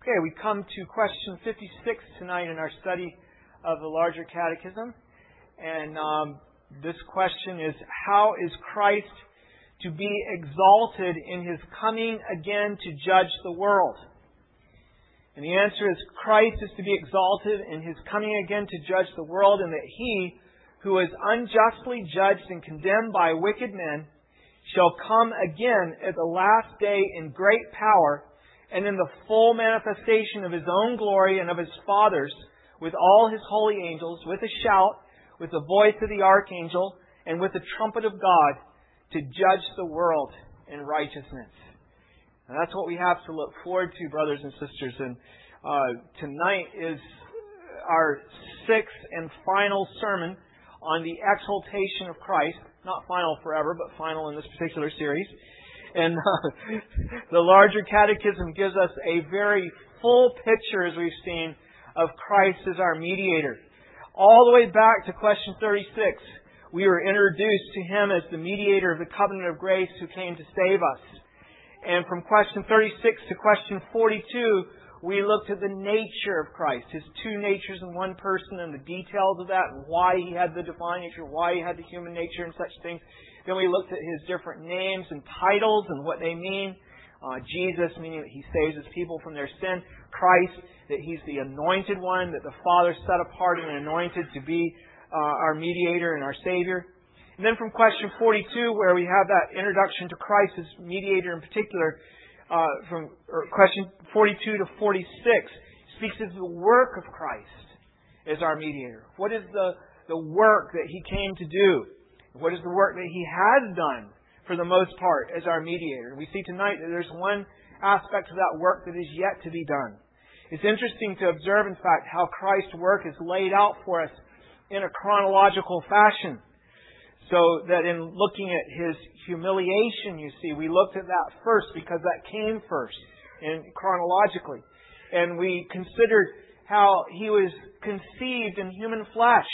Okay, we come to question 56 tonight in our study of the larger catechism. And this question is, how is Christ to be exalted in His coming again to judge the world? And the answer is, Christ is to be exalted in His coming again to judge the world, and that He, who is unjustly judged and condemned by wicked men, shall come again at the last day in great power and in the full manifestation of His own glory and of His Father's, with all His holy angels, with a shout, with the voice of the archangel, and with the trumpet of God, to judge the world in righteousness. And that's what we have to look forward to, brothers and sisters. And tonight is our sixth and final sermon on the exaltation of Christ. Not final forever, but final in this particular series. And the larger catechism gives us a very full picture, as we've seen, of Christ as our mediator. All the way back to question 36, we were introduced to Him as the mediator of the covenant of grace who came to save us. And from question 36 to question 42, we looked at the nature of Christ, His two natures in one person, and the details of that, and why He had the divine nature, why He had the human nature, and such things. Then we looked at His different names and titles and what they mean. Jesus, meaning that He saves His people from their sin. Christ, that He's the anointed one, that the Father set apart and anointed to be our mediator and our Savior. And then from question 42, where we have that introduction to Christ as mediator in particular, from question 42 to 46, speaks of the work of Christ as our mediator. What is the work that He came to do? What is the work that He has done, for the most part, as our mediator? We see tonight that there's one aspect of that work that is yet to be done. It's interesting to observe, in fact, how Christ's work is laid out for us in a chronological fashion. So that in looking at His humiliation, you see, we looked at that first because that came first, and chronologically. And we considered how He was conceived in human flesh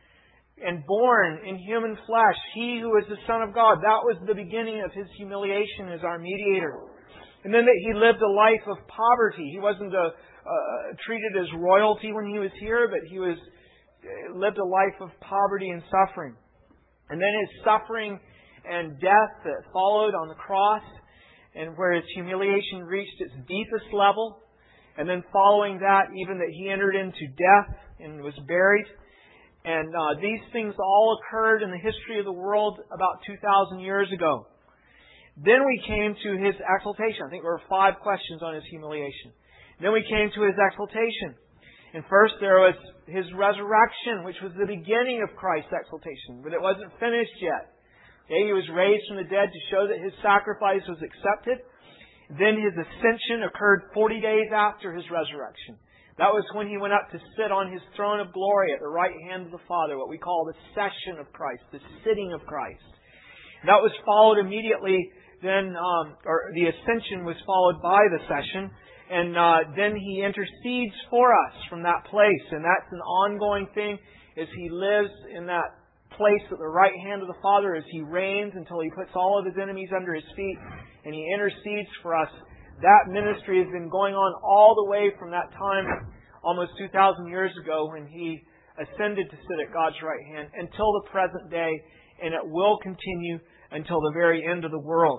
and born in human flesh. He who is the Son of God. That was the beginning of His humiliation as our mediator. And then that He lived a life of poverty. He wasn't treated as royalty when He was here, but He lived a life of poverty and suffering. And then His suffering and death that followed on the cross, and where His humiliation reached its deepest level. And then following that, even that He entered into death and was buried. And these things all occurred in the history of the world about 2,000 years ago. Then we came to His exaltation. I think there were 5 questions on His humiliation. Then we came to His exaltation. And first there was His resurrection, which was the beginning of Christ's exaltation. But it wasn't finished yet. Okay, He was raised from the dead to show that His sacrifice was accepted. Then His ascension occurred 40 days after His resurrection. That was when He went up to sit on His throne of glory at the right hand of the Father, what we call the session of Christ, the sitting of Christ. That was followed immediately then, or the ascension was followed by the session, and then He intercedes for us from that place. And that's an ongoing thing as He lives in that place at the right hand of the Father, as He reigns until He puts all of His enemies under His feet, and He intercedes for us. That ministry has been going on all the way from that time, almost 2,000 years ago, when He ascended to sit at God's right hand, until the present day, and it will continue until the very end of the world.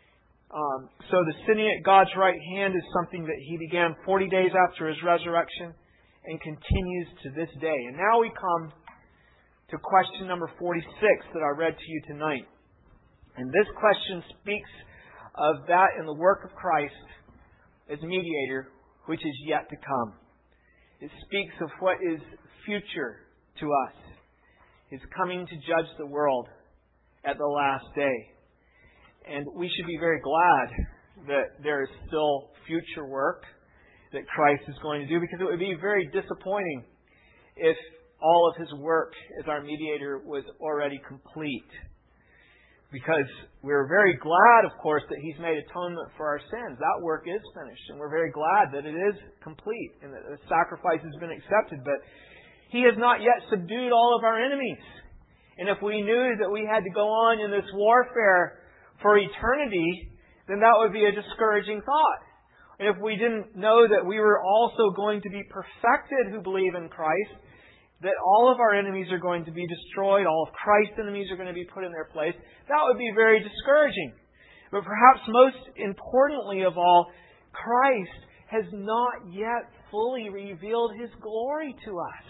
So the sitting at God's right hand is something that He began 40 days after His resurrection and continues to this day. And now we come to question number 46 that I read to you tonight. And this question speaks of that in the work of Christ as mediator, which is yet to come. It speaks of what is future to us. His coming to judge the world at the last day. And we should be very glad that there is still future work that Christ is going to do, because it would be very disappointing if all of His work as our mediator was already complete. Because we're very glad, of course, that He's made atonement for our sins. That work is finished, and we're very glad that it is complete and that the sacrifice has been accepted. But He has not yet subdued all of our enemies. And if we knew that we had to go on in this warfare for eternity, then that would be a discouraging thought. And if we didn't know that we were also going to be perfected who believe in Christ, that all of our enemies are going to be destroyed, all of Christ's enemies are going to be put in their place, that would be very discouraging. But perhaps most importantly of all, Christ has not yet fully revealed His glory to us.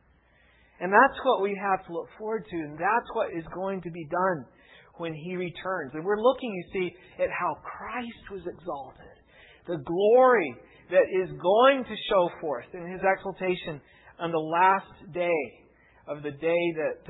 And that's what we have to look forward to, and that's what is going to be done when He returns. And we're looking, you see, at how Christ was exalted. The glory that is going to show forth in His exaltation on the last day of the day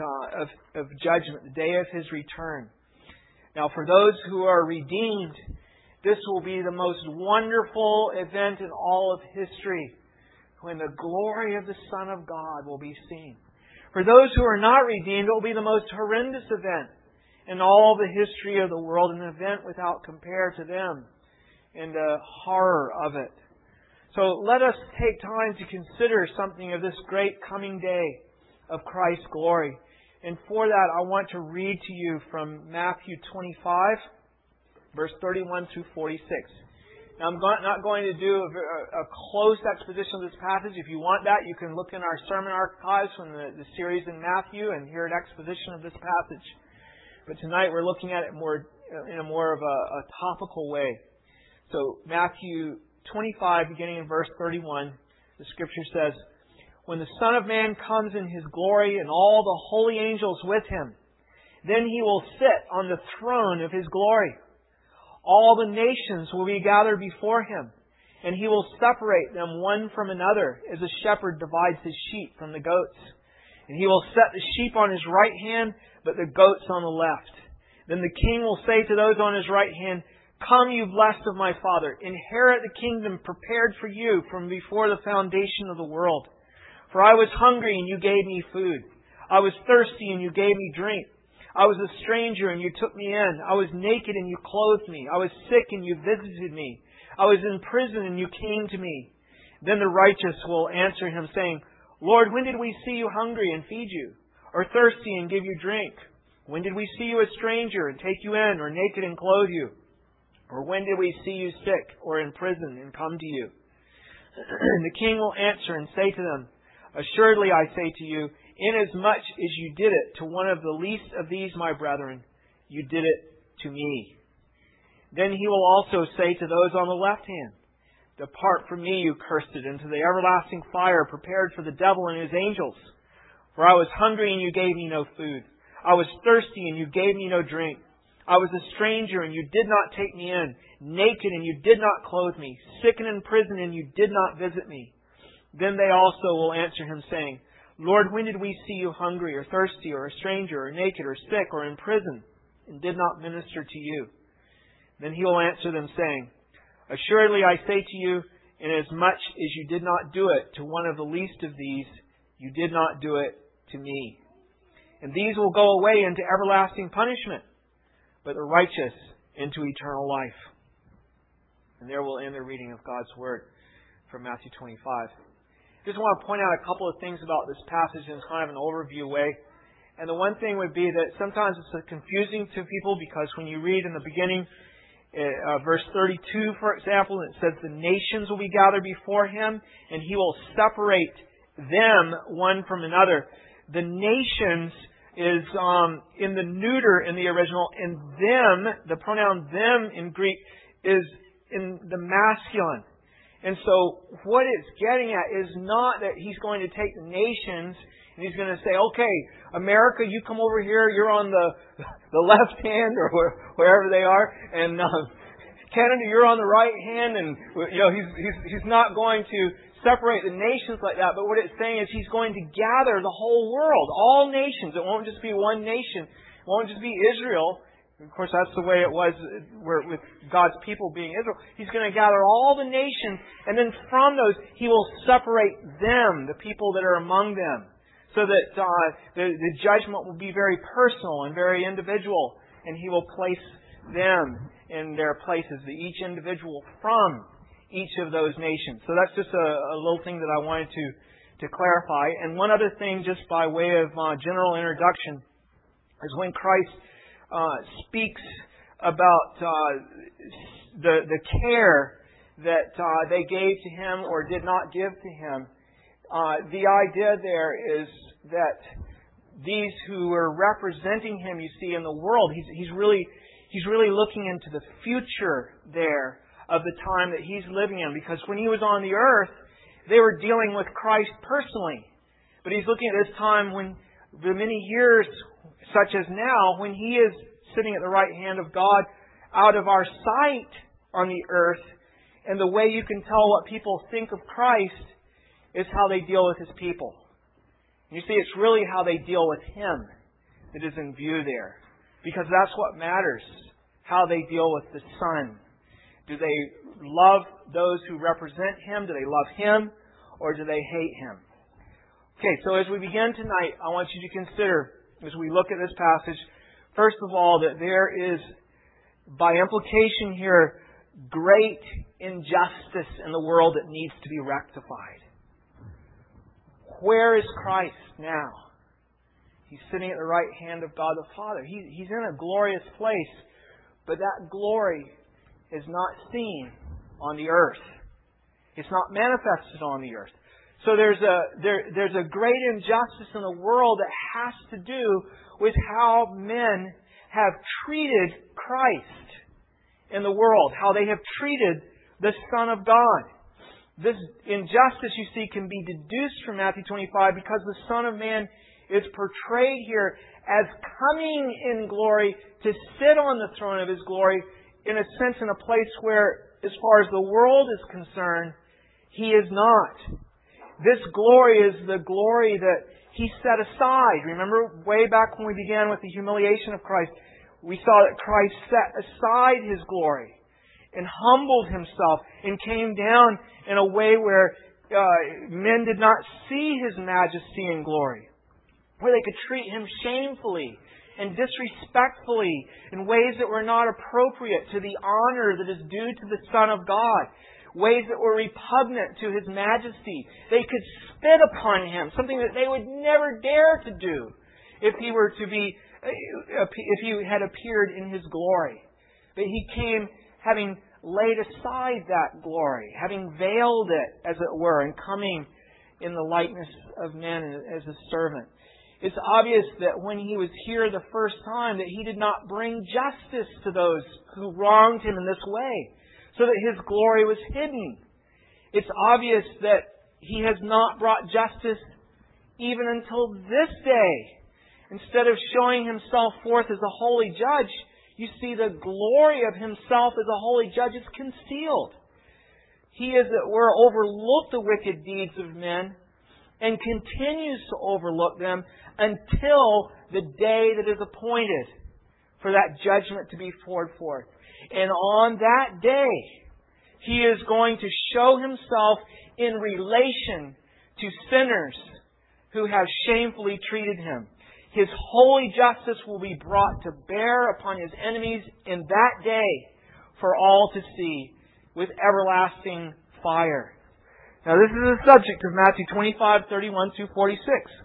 of judgment, the day of His return. Now, for those who are redeemed, this will be the most wonderful event in all of history, when the glory of the Son of God will be seen. For those who are not redeemed, it will be the most horrendous event in all the history of the world, an event without compare to them, and the horror of it. So let us take time to consider something of this great coming day of Christ's glory. And for that, I want to read to you from Matthew 25, verse 31 through 46. Now, I'm not going to do a close exposition of this passage. If you want that, you can look in our sermon archives from the series in Matthew and hear an exposition of this passage. But tonight we're looking at it in a more of a topical way. So Matthew 25, beginning in verse 31, the Scripture says, "When the Son of Man comes in His glory and all the holy angels with Him, then He will sit on the throne of His glory. All the nations will be gathered before Him, and He will separate them one from another, as a shepherd divides his sheep from the goats. And He will set the sheep on His right hand, but the goats on the left. Then the King will say to those on His right hand, 'Come, you blessed of my Father, inherit the kingdom prepared for you from before the foundation of the world. For I was hungry, and you gave me food. I was thirsty, and you gave me drink. I was a stranger, and you took me in. I was naked, and you clothed me. I was sick, and you visited me. I was in prison, and you came to me.' Then the righteous will answer Him, saying, 'Lord, when did we see you hungry and feed you, or thirsty and give you drink? When did we see you a stranger and take you in, or naked and clothe you? Or when did we see you sick or in prison and come to you?' And the King will answer and say to them, 'Assuredly I say to you, inasmuch as you did it to one of the least of these my brethren, you did it to me.' Then He will also say to those on the left hand, 'Depart from me, you cursed, into the everlasting fire prepared for the devil and his angels. For I was hungry, and you gave me no food. I was thirsty, and you gave me no drink. I was a stranger, and you did not take me in. Naked, and you did not clothe me. Sick and in prison, and you did not visit me.' Then they also will answer Him, saying, 'Lord, when did we see you hungry, or thirsty, or a stranger, or naked, or sick, or in prison, and did not minister to you?' Then He will answer them, saying, 'Assuredly I say to you, inasmuch as you did not do it to one of the least of these, you did not do it to me.' And these will go away into everlasting punishment, but the righteous into eternal life." And there we'll end the reading of God's Word from Matthew 25. I just want to point out a couple of things about this passage in kind of an overview way. And the one thing would be that sometimes it's confusing to people, because when you read in the beginning, verse 32, for example, it says the nations will be gathered before Him, and He will separate them one from another. The nations is in the neuter in the original, and them, the pronoun them in Greek, is in the masculine. And so what it's getting at is not that He's going to take the nations and He's going to say, "Okay, America, you come over here, you're on the left hand," or wherever they are, and Canada, you're on the right hand, and He's not going to separate the nations like that. But what it's saying is He's going to gather the whole world, all nations. It won't just be one nation. It won't just be Israel. Of course, that's the way it was with God's people being Israel. He's going to gather all the nations, and then from those, He will separate them, the people that are among them, so that the judgment will be very personal and very individual, and He will place them in their places, each individual from each of those nations. So that's just a little thing that I wanted to clarify. And one other thing, just by way of general introduction, is when Christ speaks about the care that they gave to Him or did not give to Him. The idea there is that these who were representing Him, you see, in the world, He's really looking into the future there of the time that He's living in. Because when He was on the earth, they were dealing with Christ personally. But He's looking at this time when the many years, such as now, when He is sitting at the right hand of God, out of our sight on the earth. And the way you can tell what people think of Christ is how they deal with His people. You see, it's really how they deal with Him that is in view there. Because that's what matters. How they deal with the Son. Do they love those who represent Him? Do they love Him? Or do they hate Him? Okay, so as we begin tonight, I want you to consider, as we look at this passage, first of all, that there is, by implication here, great injustice in the world that needs to be rectified. Where is Christ now? He's sitting at the right hand of God the Father. He's in a glorious place, but that glory is not seen on the earth. It's not manifested on the earth. So there's a great injustice in the world that has to do with how men have treated Christ in the world, how they have treated the Son of God. This injustice, you see, can be deduced from Matthew 25 because the Son of Man is portrayed here as coming in glory to sit on the throne of His glory, in a sense, in a place where, as far as the world is concerned, He is not. This glory is the glory that He set aside. Remember, way back when we began with the humiliation of Christ, we saw that Christ set aside His glory and humbled Himself and came down in a way where men did not see His majesty and glory, where they could treat Him shamefully and disrespectfully in ways that were not appropriate to the honor that is due to the Son of God, ways that were repugnant to His majesty. They could spit upon Him, something that they would never dare to do if He were to be, if He had appeared in His glory. But He came having laid aside that glory, having veiled it, as it were, and coming in the likeness of men as a servant. It's obvious that when He was here the first time that He did not bring justice to those who wronged Him in this way, so that His glory was hidden. It's obvious that He has not brought justice even until this day. Instead of showing Himself forth as a holy judge, you see the glory of Himself as a holy judge is concealed. He, as it were, overlooked the wicked deeds of men and continues to overlook them until the day that is appointed for that judgment to be poured forth. And on that day, He is going to show Himself in relation to sinners who have shamefully treated Him. His holy justice will be brought to bear upon His enemies in that day for all to see with everlasting fire. Now this is the subject of Matthew 25:31-46.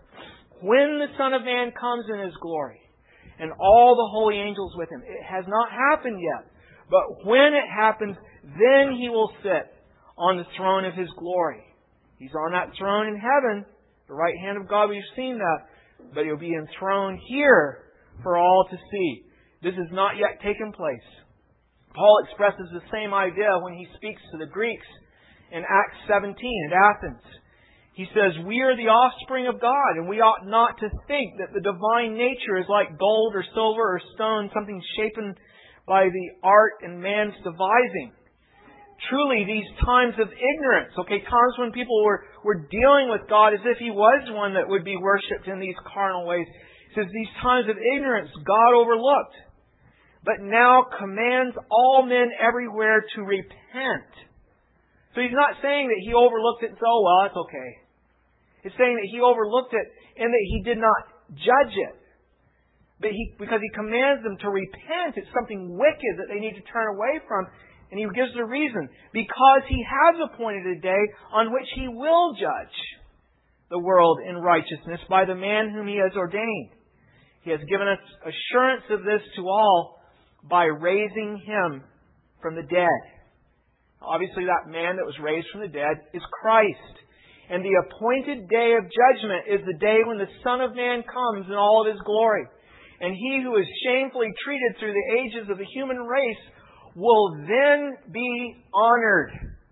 When the Son of Man comes in His glory and all the holy angels with Him. It has not happened yet. But when it happens, then He will sit on the throne of His glory. He's on that throne in heaven, the right hand of God. We've seen that. But He'll be enthroned here for all to see. This has not yet taken place. Paul expresses the same idea when he speaks to the Greeks in Acts 17 at Athens. He says, "We are the offspring of God, and we ought not to think that the divine nature is like gold or silver or stone, something shapen by the art and man's devising. Truly, these times of ignorance," times when people were dealing with God as if He was one that would be worshipped in these carnal ways. He says, "These times of ignorance God overlooked, but now commands all men everywhere to repent." So He's not saying that He overlooked it and said, "Oh, well, that's okay." He's saying that He overlooked it and that He did not judge it. But because He commands them to repent, it's something wicked that they need to turn away from. And He gives the reason. Because He has appointed a day on which He will judge the world in righteousness by the man whom He has ordained. He has given us assurance of this to all by raising Him from the dead. obviously that man that was raised from the dead, is Christ. And the appointed day of judgment is the day when the Son of Man comes in all of His glory. And he who is shamefully treated through the ages of the human race will then be honored.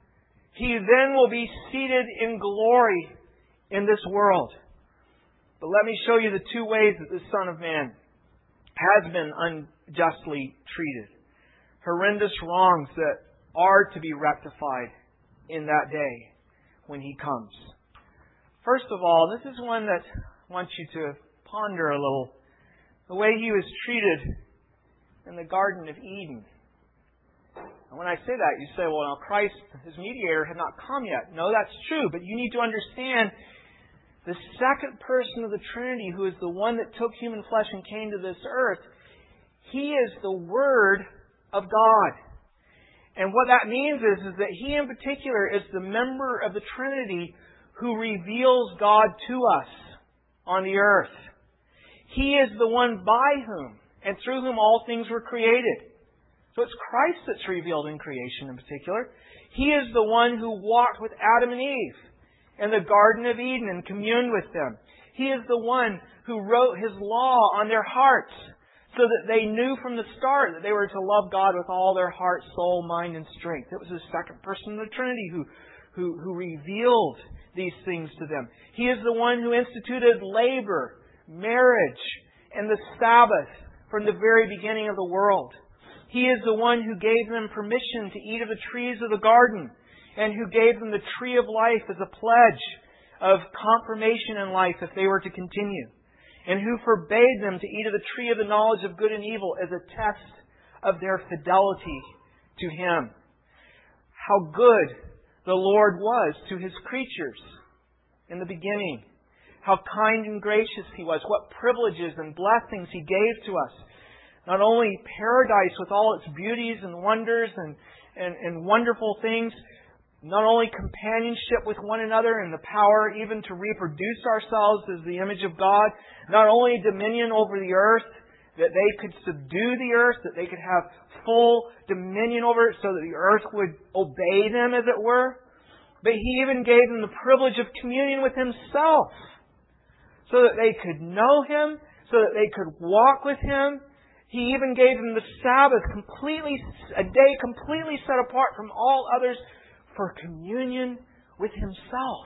He then will be seated in glory in this world. But let me show you the two ways that the Son of Man has been unjustly treated. Horrendous wrongs that are to be rectified in that day when He comes. First of all, this is one that I want you to ponder a little. The way He was treated in the Garden of Eden. And when I say that, you say, well, now Christ, His mediator, had not come yet. No, that's true, but you need to understand the second person of the Trinity, who is the one that took human flesh and came to this earth, He is the Word of God. And what that means is that He in particular is the member of the Trinity who reveals God to us on the earth. He is the one by whom and through whom all things were created. So it's Christ that's revealed in creation in particular. He is the one who walked with Adam and Eve in the Garden of Eden and communed with them. He is the one who wrote His law on their hearts so that they knew from the start that they were to love God with all their heart, soul, mind, and strength. It was the second person of the Trinity who revealed these things to them. He is the one who instituted labor, marriage, and the Sabbath from the very beginning of the world. He is the one who gave them permission to eat of the trees of the garden and who gave them the tree of life as a pledge of confirmation in life if they were to continue, and who forbade them to eat of the tree of the knowledge of good and evil as a test of their fidelity to Him. How good the Lord was to His creatures in the beginning. How kind and gracious He was. What privileges and blessings He gave to us. Not only paradise with all its beauties and wonders and wonderful things, not only companionship with one another and the power even to reproduce ourselves as the image of God, not only dominion over the earth, that they could subdue the earth, that they could have full dominion over it so that the earth would obey them, as it were, but He even gave them the privilege of communion with Himself so that they could know Him, so that they could walk with Him. He even gave them the Sabbath, a day completely set apart from all others for communion with Himself.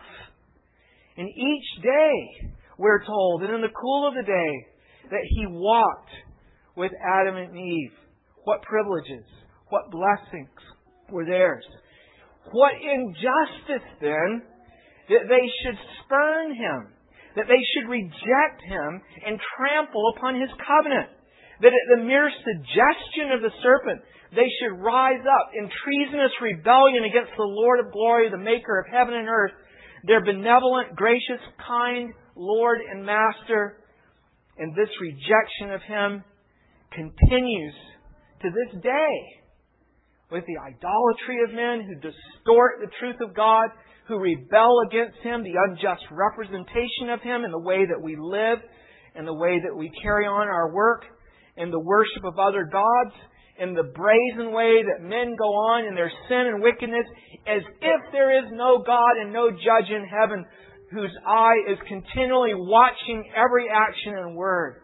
And each day, we're told that in the cool of the day, that He walked with Adam and Eve. What privileges, what blessings were theirs. What injustice then, that they should spurn Him, that they should reject Him and trample upon His covenant. That at the mere suggestion of the serpent, they should rise up in treasonous rebellion against the Lord of glory, the Maker of heaven and earth, their benevolent, gracious, kind Lord and Master. And this rejection of Him continues to this day with the idolatry of men who distort the truth of God, who rebel against Him, the unjust representation of Him in the way that we live and the way that we carry on our work, and the worship of other gods, and the brazen way that men go on in their sin and wickedness, as if there is no God and no judge in heaven whose eye is continually watching every action and word,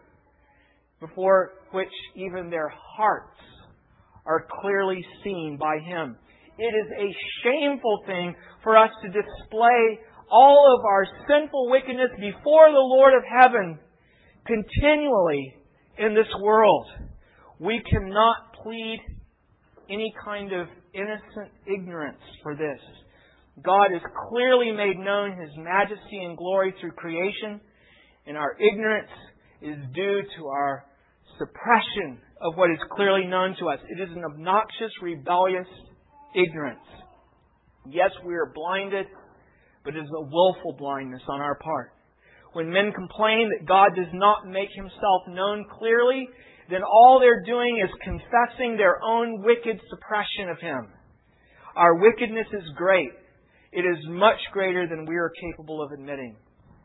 before which even their hearts are clearly seen by Him. It is a shameful thing for us to display all of our sinful wickedness before the Lord of heaven continually in this world. We cannot plead any kind of innocent ignorance for this. God has clearly made known His majesty and glory through creation, and our ignorance is due to our suppression of what is clearly known to us. It is an obnoxious, rebellious ignorance. Yes, we are blinded, but it is a willful blindness on our part. When men complain that God does not make Himself known clearly, then all they're doing is confessing their own wicked suppression of Him. Our wickedness is great. It is much greater than we are capable of admitting.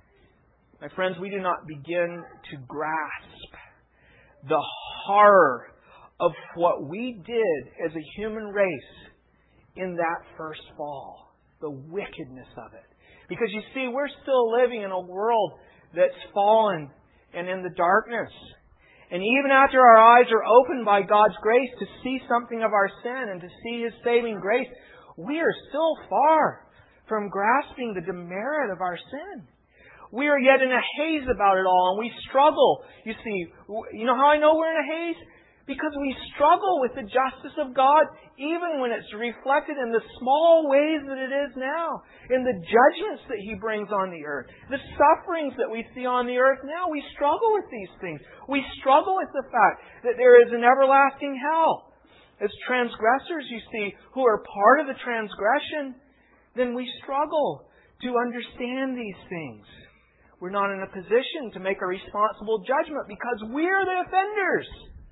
My friends, we do not begin to grasp the horror of what we did as a human race in that first fall. The wickedness of it. Because you see, we're still living in a world that's fallen and in the darkness. And even after our eyes are opened by God's grace to see something of our sin and to see His saving grace, we are still far from grasping the demerit of our sin. We are yet in a haze about it all, and we struggle. You see, you know how I know we're in a haze? Because we struggle with the justice of God, even when it's reflected in the small ways that it is now, in the judgments that He brings on the earth, the sufferings that we see on the earth now. We struggle with these things. We struggle with the fact that there is an everlasting hell. As transgressors, you see, who are part of the transgression, then we struggle to understand these things. We're not in a position to make a responsible judgment because we're the offenders.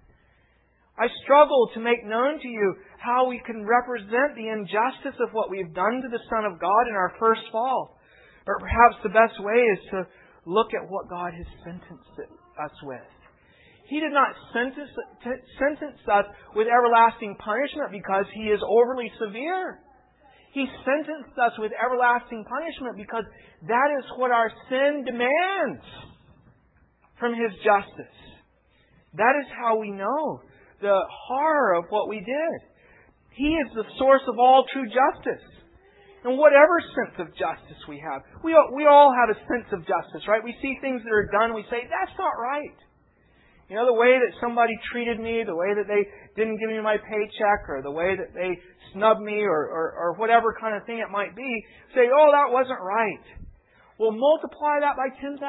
I struggle to make known to you how we can represent the injustice of what we've done to the Son of God in our first fall. But perhaps the best way is to look at what God has sentenced us with. He did not sentence us with everlasting punishment because He is overly severe. He sentenced us with everlasting punishment because that is what our sin demands from His justice. That is how we know the horror of what we did. He is the source of all true justice. And whatever sense of justice we have, we all have a sense of justice, right? We see things that are done, we say, that's not right. You know, the way that somebody treated me, the way that they didn't give me my paycheck, or the way that they snubbed me, or whatever kind of thing it might be, say, oh, that wasn't right. Well, multiply that by 10,000.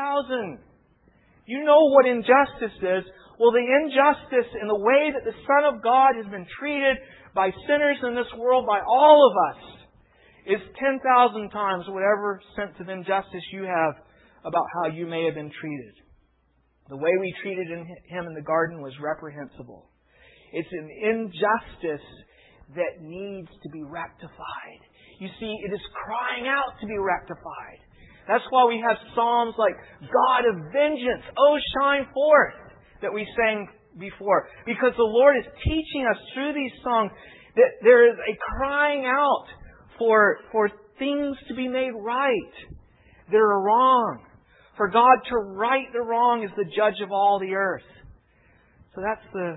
You know what injustice is. Well, the injustice in the way that the Son of God has been treated by sinners in this world, by all of us, is 10,000 times whatever sense of injustice you have about how you may have been treated. The way we treated Him in the garden was reprehensible. It's an injustice that needs to be rectified. You see, it is crying out to be rectified. That's why we have psalms like, God of vengeance, oh shine forth, that we sang before. Because the Lord is teaching us through these songs that there is a crying out for things to be made right that are wrong. For God to right the wrong as the judge of all the earth. So that's the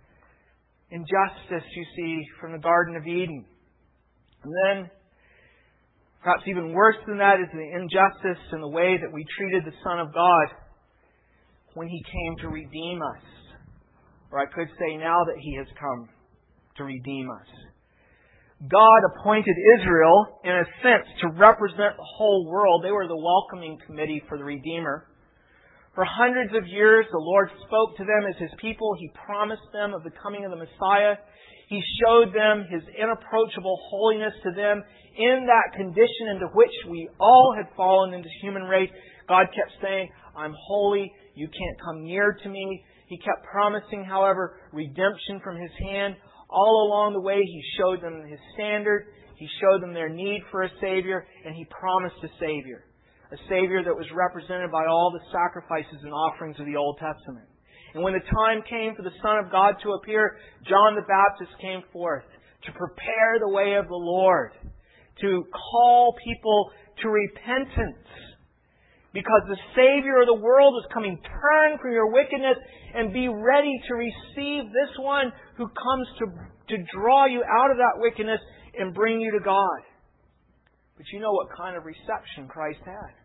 injustice you see from the Garden of Eden. And then, perhaps even worse than that is the injustice in the way that we treated the Son of God when He came to redeem us. Or I could say now that He has come to redeem us. God appointed Israel, in a sense, to represent the whole world. They were the welcoming committee for the Redeemer. For hundreds of years, the Lord spoke to them as His people. He promised them of the coming of the Messiah. He showed them His inapproachable holiness to them in that condition into which we all had fallen into human race. God kept saying, I'm holy. You can't come near to me. He kept promising, however, redemption from His hand. All along the way, He showed them His standard. He showed them their need for a Savior. And He promised a Savior. A Savior that was represented by all the sacrifices and offerings of the Old Testament. And when the time came for the Son of God to appear, John the Baptist came forth to prepare the way of the Lord. To call people to repentance. Because the Savior of the world is coming. Turn from your wickedness and be ready to receive this one who comes to draw you out of that wickedness and bring you to God. But you know what kind of reception Christ had.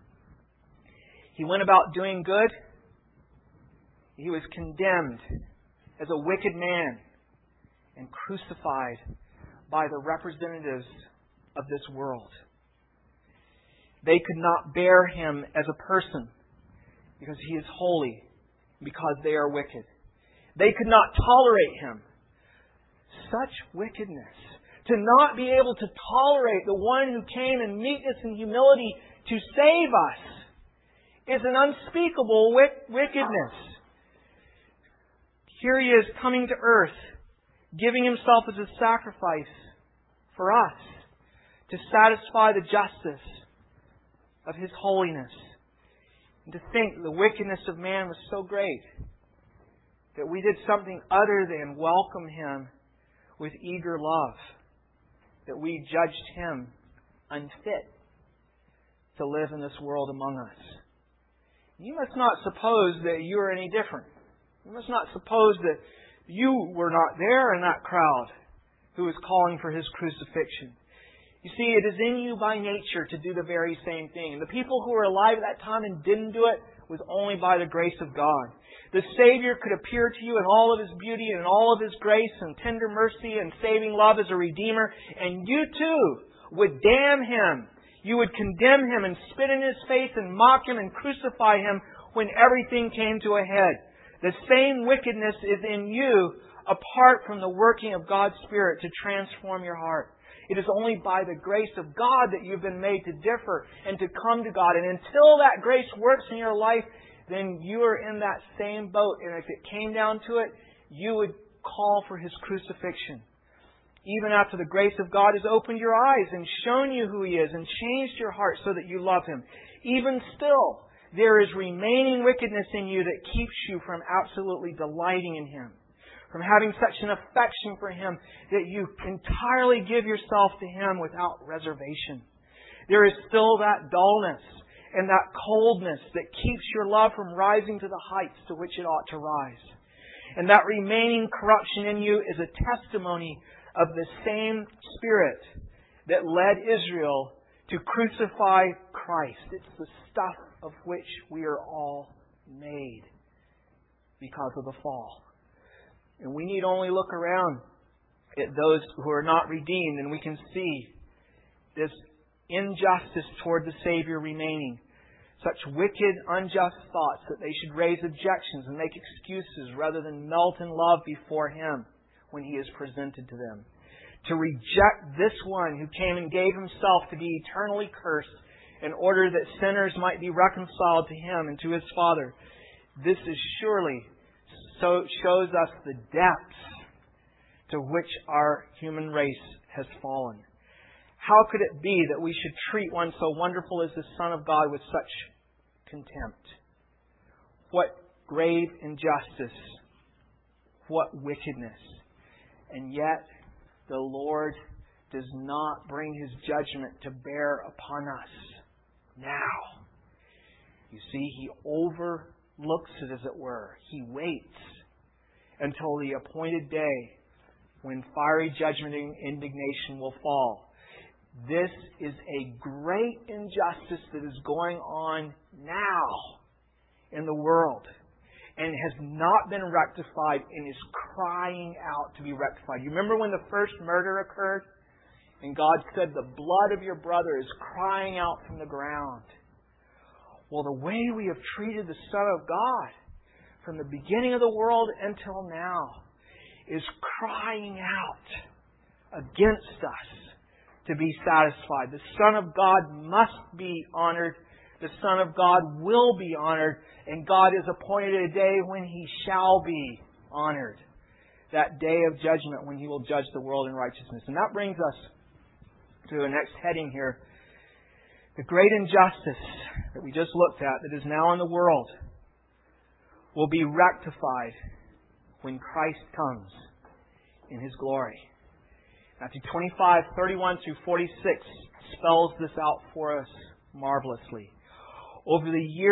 He went about doing good. He was condemned as a wicked man and crucified by the representatives of this world. They could not bear Him as a person because He is holy, because they are wicked. They could not tolerate Him. Such wickedness. To not be able to tolerate the one who came in meekness and humility to save us is an unspeakable wickedness. Here He is coming to earth, giving Himself as a sacrifice for us to satisfy the justice of His holiness. And to think the wickedness of man was so great that we did something other than welcome Him with eager love. that we judged Him unfit to live in this world among us. You must not suppose that you are any different. You must not suppose that you were not there in that crowd who was calling for His crucifixion. You see, it is in you by nature to do the very same thing. The people who were alive at that time and didn't do it was only by the grace of God. The Savior could appear to you in all of His beauty and all of His grace and tender mercy and saving love as a Redeemer, and you too would damn Him. You would condemn Him and spit in His face and mock Him and crucify Him when everything came to a head. The same wickedness is in you apart from the working of God's Spirit to transform your heart. It is only by the grace of God that you've been made to differ and to come to God. And until that grace works in your life, then you are in that same boat. And if it came down to it, you would call for His crucifixion. Even after the grace of God has opened your eyes and shown you who He is and changed your heart so that you love Him, even still, there is remaining wickedness in you that keeps you from absolutely delighting in Him, from having such an affection for Him that you entirely give yourself to Him without reservation. There is still that dullness and that coldness that keeps your love from rising to the heights to which it ought to rise. And that remaining corruption in you is a testimony of the same Spirit that led Israel to crucify Christ. It's the stuff of which we are all made because of the fall. And we need only look around at those who are not redeemed, and we can see this injustice toward the Savior remaining. Such wicked, unjust thoughts that they should raise objections and make excuses rather than melt in love before Him when He is presented to them. To reject this One who came and gave Himself to be eternally cursed in order that sinners might be reconciled to Him and to His Father. This is surely so shows us the depths to which our human race has fallen. How could it be that we should treat one so wonderful as the Son of God with such contempt? What grave injustice. What wickedness. And yet, the Lord does not bring His judgment to bear upon us now. You see, He overlooks it, as it were. He waits until the appointed day when fiery judgment and indignation will fall. This is a great injustice that is going on now in the world and has not been rectified and is crying out to be rectified. You remember when the first murder occurred? And God said, the blood of your brother is crying out from the ground. Well, the way we have treated the Son of God from the beginning of the world until now is crying out against us to be satisfied. The Son of God must be honored. The Son of God will be honored. And God has appointed a day when He shall be honored. That day of judgment when He will judge the world in righteousness. And that brings us to the next heading here. The great injustice that we just looked at that is now in the world will be rectified when Christ comes in His glory. Matthew 25:31 through 46 spells this out for us marvelously. Over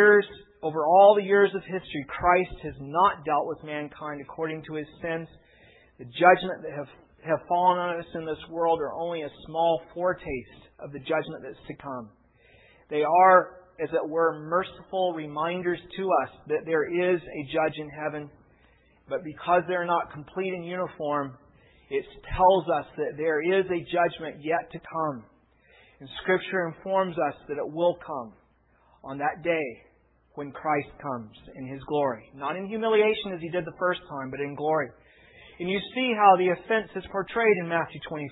all the years of history, Christ has not dealt with mankind according to His sins. The judgment that have fallen on us in this world are only a small foretaste of the judgment that's to come. They are, as it were, merciful reminders to us that there is a judge in heaven. But because they're not complete and uniform, it tells us that there is a judgment yet to come. And Scripture informs us that it will come on that day when Christ comes in His glory. Not in humiliation as He did the first time, but in glory. And you see how the offense is portrayed in Matthew 25.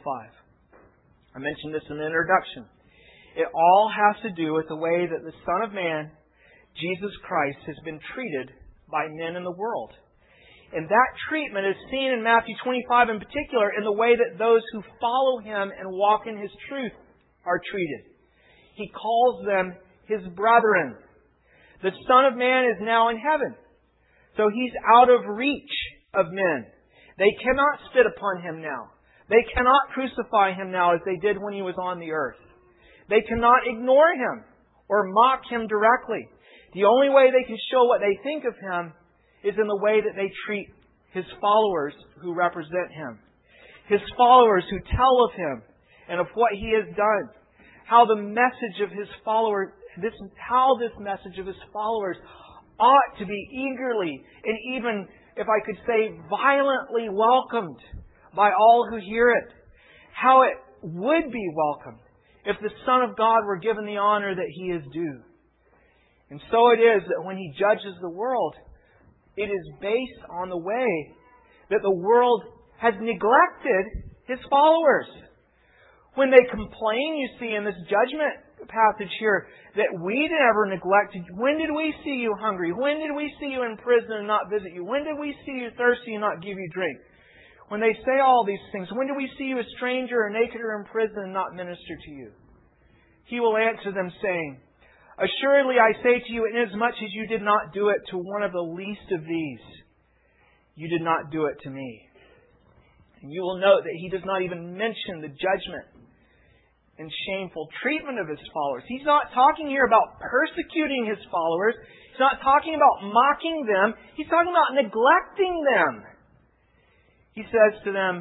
I mentioned this in the introduction. It all has to do with the way that the Son of Man, Jesus Christ, has been treated by men in the world. And that treatment is seen in Matthew 25 in particular in the way that those who follow Him and walk in His truth are treated. He calls them His brethren. The Son of Man is now in heaven. So He's out of reach of men. They cannot spit upon Him now. They cannot crucify Him now as they did when He was on the earth. They cannot ignore Him or mock Him directly. The only way they can show what they think of Him is in the way that they treat His followers who represent Him. His followers who tell of Him and of what He has done. How the message of His followers, how this message of His followers ought to be eagerly and even, if I could say, violently welcomed by all who hear it. How it would be welcomed if the Son of God were given the honor that He is due. And so it is that when He judges the world, it is based on the way that the world has neglected His followers. When they complain, you see in this judgment passage here, that we never neglected you. When did we see you hungry? When did we see you in prison and not visit you? When did we see you thirsty and not give you drink? When they say all these things, when did we see you a stranger or naked or in prison and not minister to you? He will answer them saying, Assuredly I say to you, inasmuch as you did not do it to one of the least of these, you did not do it to me. And you will note that He does not even mention the judgment and shameful treatment of His followers. He's not talking here about persecuting His followers. He's not talking about mocking them. He's talking about neglecting them. He says to them,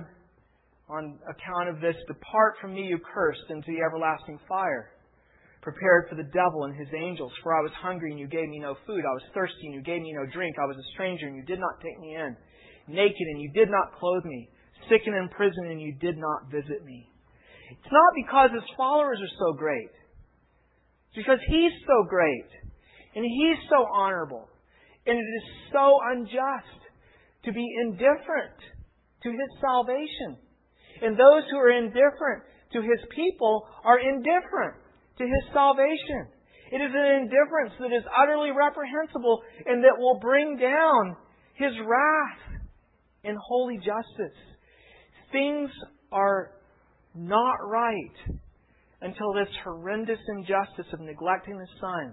on account of this, Depart from me, you cursed, into the everlasting fire, prepared for the devil and his angels. For I was hungry, and you gave me no food. I was thirsty, and you gave me no drink. I was a stranger, and you did not take me in. Naked, and you did not clothe me. Sick and in prison, and you did not visit me. It's not because His followers are so great. It's because He's so great. And He's so honorable. And it is so unjust to be indifferent to His salvation. And those who are indifferent to His people are indifferent to His salvation. It is an indifference that is utterly reprehensible and that will bring down His wrath in holy justice. Things are not right until this horrendous injustice of neglecting the Son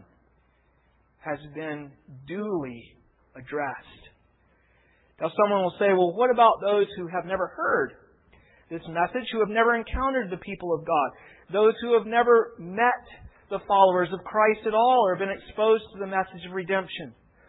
has been duly addressed. Now someone will say, well, what about those who have never heard this message, who have never encountered the people of God, those who have never met the followers of Christ at all or been exposed to the message of redemption?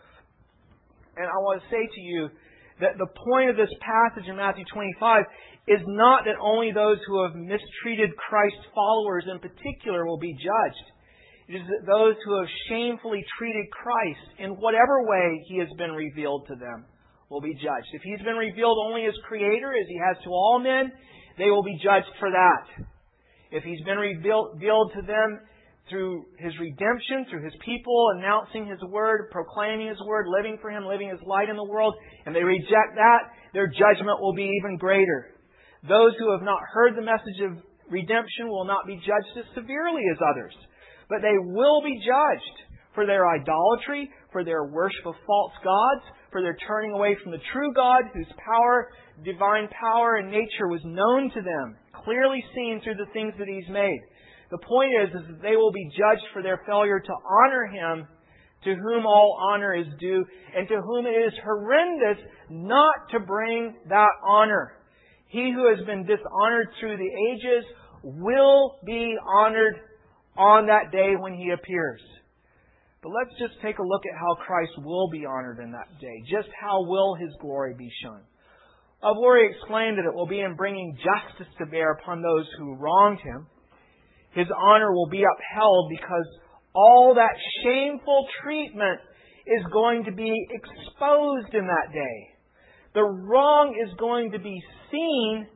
And I want to say to you that the point of this passage in Matthew 25 is not that only those who have mistreated Christ's followers in particular will be judged. It is that those who have shamefully treated Christ in whatever way He has been revealed to them will be judged. If He's been revealed only as Creator, as He has to all men, they will be judged for that. If He's been revealed to them through His redemption, through His people, announcing His Word, proclaiming His Word, living for Him, living His light in the world, and they reject that, their judgment will be even greater. Those who have not heard the message of redemption will not be judged as severely as others. But they will be judged for their idolatry, for their worship of false gods, for their turning away from the true God, whose power, divine power and nature was known to them, clearly seen through the things that He's made. The point is that they will be judged for their failure to honor Him, to whom all honor is due, and to whom it is horrendous not to bring that honor. He who has been dishonored through the ages will be honored on that day when He appears. But let's just take a look at how Christ will be honored in that day. Just how will His glory be shown? I've already explained that it will be in bringing justice to bear upon those who wronged Him. His honor will be upheld because all that shameful treatment is going to be exposed in that day. The wrong is going to be seen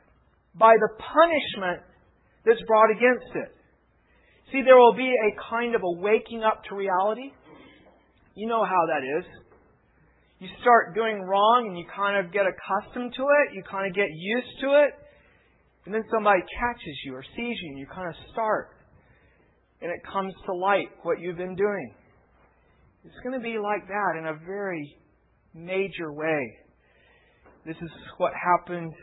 by the punishment that's brought against it. See, there will be a kind of a waking up to reality. You know how that is. You start doing wrong and you kind of get accustomed to it. You kind of get used to it. And then somebody catches you or sees you and you kind of start. And it comes to light what you've been doing. It's going to be like that in a very major way. This is what happened.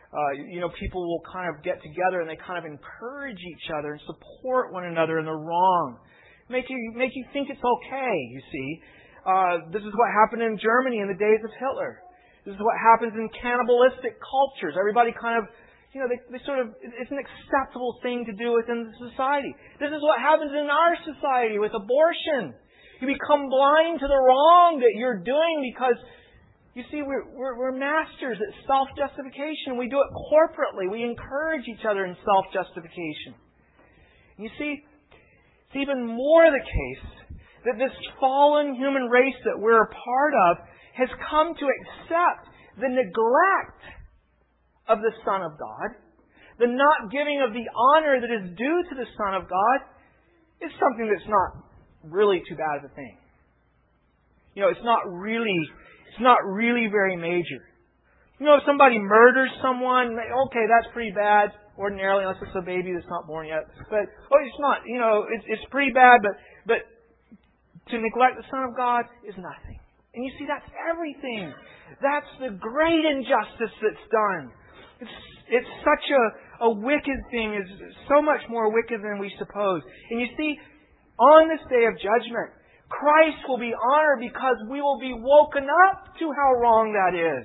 People will kind of get together and they kind of encourage each other and support one another in the wrong. Make you think it's okay, you see. This is what happened in Germany in the days of Hitler. This is what happens in cannibalistic cultures. Everybody kind of, it's an acceptable thing to do within the society. This is what happens in our society with abortion. You become blind to the wrong that you're doing because, you see, we're masters at self-justification. We do it corporately. We encourage each other in self-justification. You see, it's even more the case that this fallen human race that we're a part of has come to accept the neglect of the Son of God, the not giving of the honor that is due to the Son of God, is something that's not really too bad of a thing. It's not really very major. If somebody murders someone, okay, that's pretty bad ordinarily, unless it's a baby that's not born yet. But it's not. It's pretty bad. But to neglect the Son of God is nothing. And you see, that's everything. That's the great injustice that's done. It's such a wicked thing. It's so much more wicked than we suppose. And you see, on this day of judgment, Christ will be honored because we will be woken up to how wrong that is.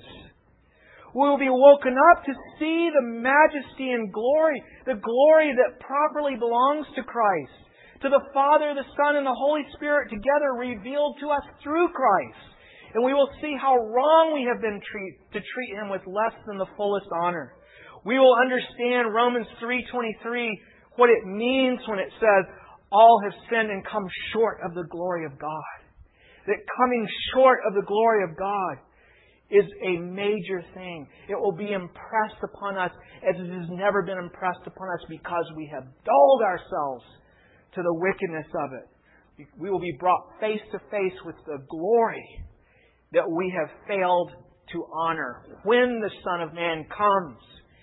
We will be woken up to see the majesty and glory, the glory that properly belongs to Christ, to the Father, the Son, and the Holy Spirit together revealed to us through Christ. And we will see how wrong we have been to treat Him with less than the fullest honor. We will understand Romans 3:23, what it means when it says, all have sinned and come short of the glory of God. That coming short of the glory of God is a major thing. It will be impressed upon us as it has never been impressed upon us because we have dulled ourselves to the wickedness of it. We will be brought face to face with the glory that we have failed to honor when the Son of Man comes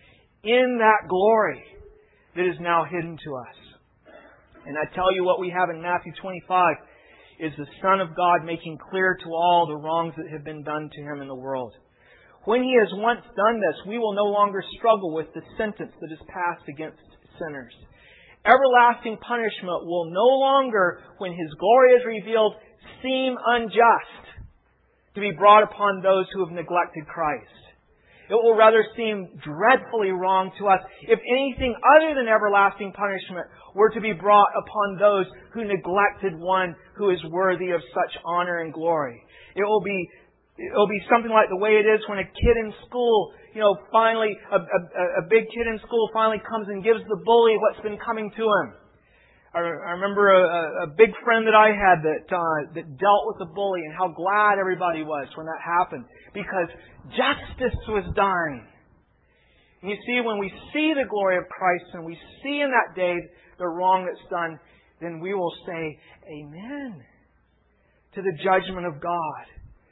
in that glory that is now hidden to us. And I tell you, what we have in Matthew 25 is the Son of God making clear to all the wrongs that have been done to Him in the world. When He has once done this, we will no longer struggle with the sentence that is passed against sinners. Everlasting punishment will no longer, when His glory is revealed, seem unjust to be brought upon those who have neglected Christ. It will rather seem dreadfully wrong to us if anything other than everlasting punishment were to be brought upon those who neglected one who is worthy of such honor and glory. It will be something like the way it is when a kid in school, finally, a big kid in school finally comes and gives the bully what's been coming to him. I remember a big friend that I had that dealt with the bully, and how glad everybody was when that happened, because justice was done. And you see, when we see the glory of Christ and we see in that day the wrong that's done, then we will say, Amen to the judgment of God.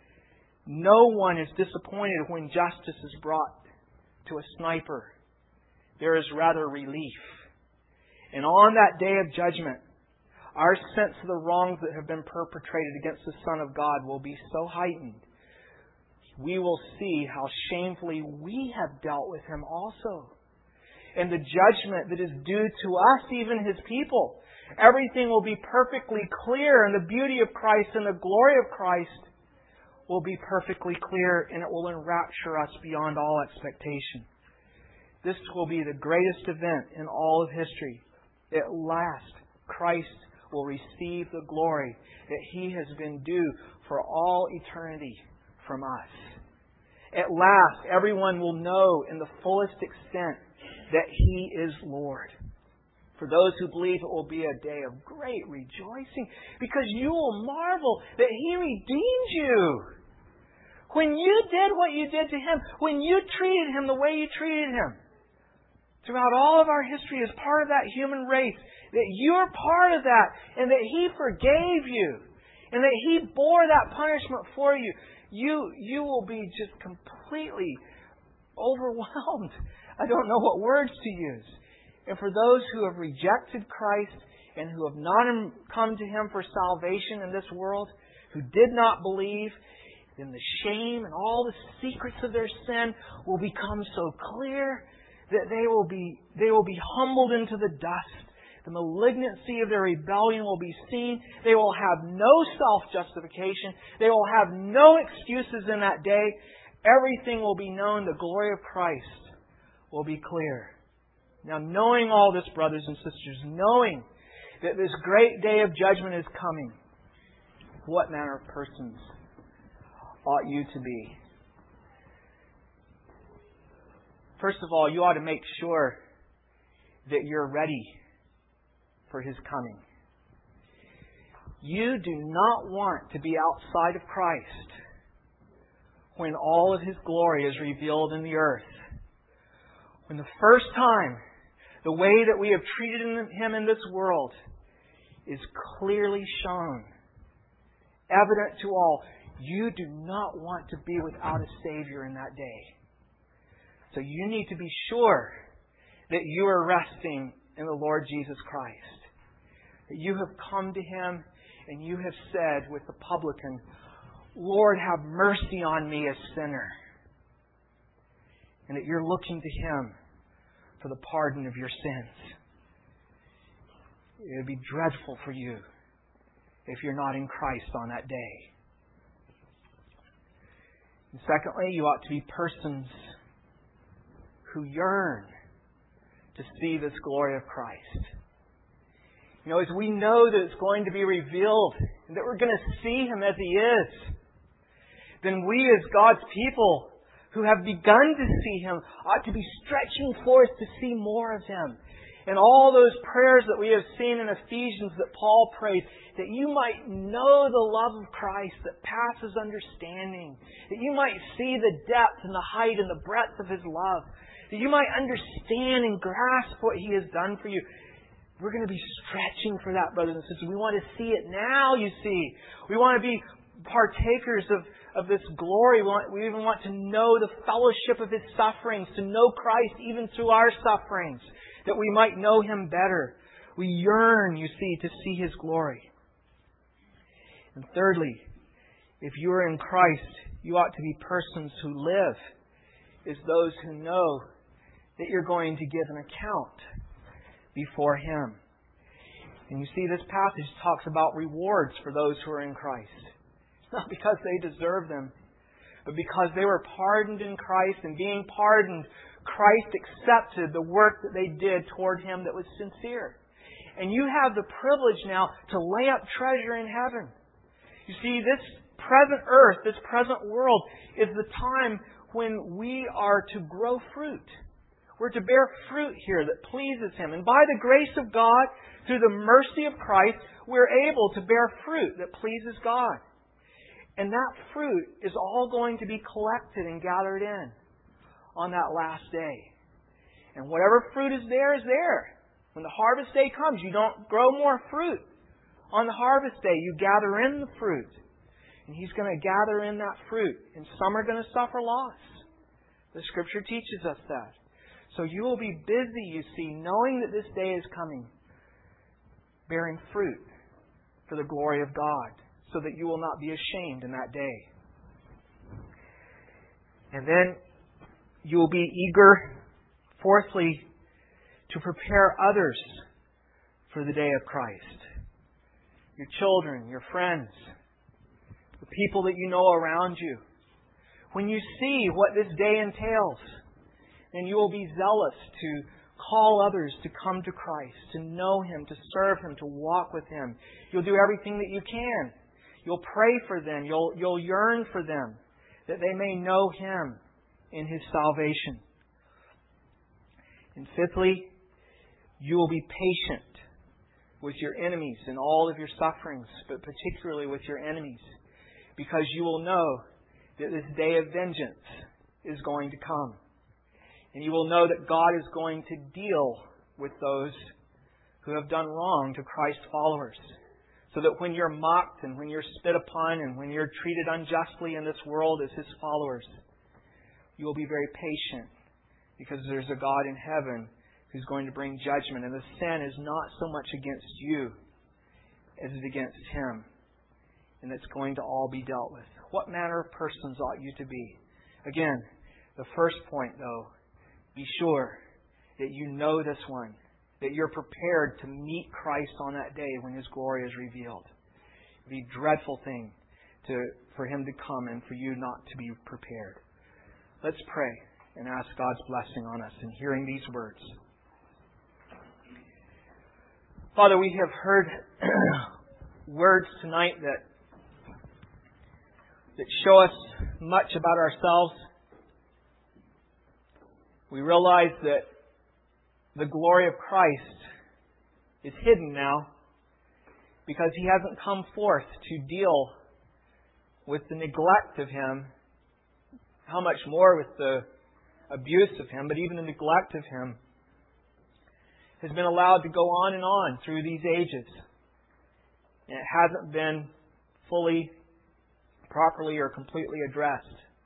No one is disappointed when justice is brought to a sniper. There is rather relief. And on that day of judgment, our sense of the wrongs that have been perpetrated against the Son of God will be so heightened. We will see how shamefully we have dealt with Him also. And the judgment that is due to us, even His people. Everything will be perfectly clear, and the beauty of Christ and the glory of Christ will be perfectly clear, and it will enrapture us beyond all expectation. This will be the greatest event in all of history. At last, Christ will receive the glory that He has been due for all eternity from us. At last, everyone will know in the fullest extent that He is Lord. For those who believe, it will be a day of great rejoicing, because you will marvel that He redeemed you. When you did what you did to Him, when you treated Him the way you treated Him, throughout all of our history as part of that human race, that you're part of that, and that He forgave you, and that He bore that punishment for you, you will be just completely overwhelmed. I don't know what words to use. And for those who have rejected Christ and who have not come to Him for salvation in this world, who did not believe, then the shame and all the secrets of their sin will become so clear that they will be humbled into the dust. The malignancy of their rebellion will be seen. They will have no self-justification. They will have no excuses in that day. Everything will be known. The glory of Christ will be clear. Now, knowing all this, brothers and sisters, knowing that this great day of judgment is coming, what manner of persons ought you to be? First of all, you ought to make sure that you're ready for His coming. You do not want to be outside of Christ when all of His glory is revealed in the earth. When the first time the way that we have treated Him in this world is clearly shown, evident to all, you do not want to be without a Savior in that day. So you need to be sure that you are resting in the Lord Jesus Christ. That you have come to Him and you have said with the publican, Lord, have mercy on me, a sinner. And that you're looking to Him for the pardon of your sins. It would be dreadful for you if you're not in Christ on that day. And secondly, you ought to be persons who yearn to see this glory of Christ. You know, as we know that it's going to be revealed and that we're going to see Him as He is, then we as God's people who have begun to see Him ought to be stretching forth to see more of Him. And all those prayers that we have seen in Ephesians that Paul prayed, that you might know the love of Christ that passes understanding, that you might see the depth and the height and the breadth of His love, that you might understand and grasp what He has done for you. We're going to be stretching for that, brothers and sisters. We want to see it now, you see. We want to be partakers of this glory. We even want to know the fellowship of His sufferings, to know Christ even through our sufferings, that we might know Him better. We yearn, you see, to see His glory. And thirdly, if you are in Christ, you ought to be persons who live as those who know that you're going to give an account before Him. And you see, this passage talks about rewards for those who are in Christ. It's not because they deserve them, but because they were pardoned in Christ, and being pardoned, Christ accepted the work that they did toward Him that was sincere. And you have the privilege now to lay up treasure in heaven. You see, this present earth, this present world, is the time when we are to grow fruit. We're to bear fruit here that pleases Him. And by the grace of God, through the mercy of Christ, we're able to bear fruit that pleases God. And that fruit is all going to be collected and gathered in on that last day. And whatever fruit is there is there. When the harvest day comes, you don't grow more fruit. On the harvest day, you gather in the fruit. And He's going to gather in that fruit. And some are going to suffer loss. The Scripture teaches us that. So you will be busy, you see, knowing that this day is coming, bearing fruit for the glory of God, so that you will not be ashamed in that day. And then you will be eager, fourthly, to prepare others for the day of Christ. Your children, your friends, the people that you know around you. When you see what this day entails, then you will be zealous to call others to come to Christ, to know Him, to serve Him, to walk with Him. You'll do everything that you can. You'll pray for them. You'll yearn for them, that they may know Him in His salvation. And fifthly, you will be patient with your enemies in all of your sufferings, but particularly with your enemies, because you will know that this day of vengeance is going to come. And you will know that God is going to deal with those who have done wrong to Christ's followers. So that when you're mocked and when you're spit upon and when you're treated unjustly in this world as His followers, you will be very patient, because there's a God in heaven who's going to bring judgment. And the sin is not so much against you as it is against Him. And it's going to all be dealt with. What manner of persons ought you to be? Again, the first point, though, be sure that you know this one, that you're prepared to meet Christ on that day when His glory is revealed. It would be a dreadful thing for Him to come and for you not to be prepared. Let's pray, and ask God's blessing on us in hearing these words. Father, we have heard words tonight that show us much about ourselves. We realize that the glory of Christ is hidden now because He hasn't come forth to deal with the neglect of Him, how much more with the abuse of Him, but even the neglect of Him has been allowed to go on and on through these ages. And it hasn't been fully, properly, or completely addressed.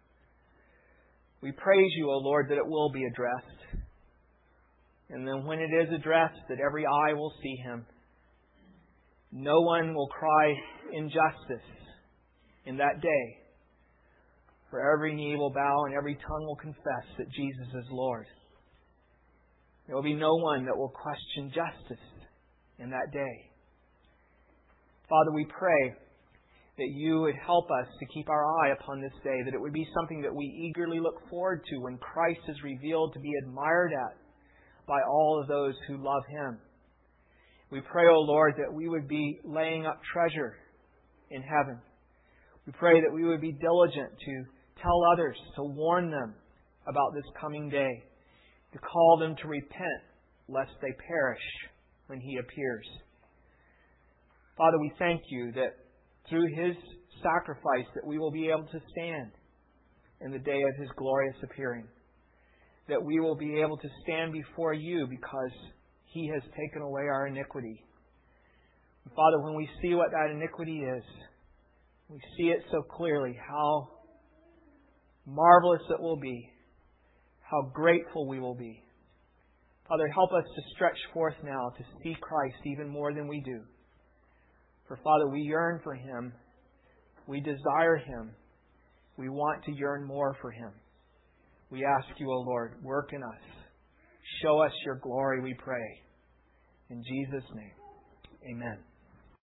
We praise You, O Lord, that it will be addressed. And then when it is addressed, that every eye will see Him. No one will cry injustice in that day. For every knee will bow and every tongue will confess that Jesus is Lord. There will be no one that will question justice in that day. Father, we pray that You would help us to keep our eye upon this day, that it would be something that we eagerly look forward to when Christ is revealed, to be admired at by all of those who love Him. We pray, O Lord, that we would be laying up treasure in heaven. We pray that we would be diligent to tell others, to warn them about this coming day, to call them to repent lest they perish when He appears. Father, we thank You that through His sacrifice that we will be able to stand in the day of His glorious appearing. That we will be able to stand before You because He has taken away our iniquity. And Father, when we see what that iniquity is, we see it so clearly, how marvelous it will be, how grateful we will be. Father, help us to stretch forth now to see Christ even more than we do. For Father, we yearn for Him. We desire Him. We want to yearn more for Him. We ask You, O Lord, work in us. Show us Your glory, we pray. In Jesus' name, amen.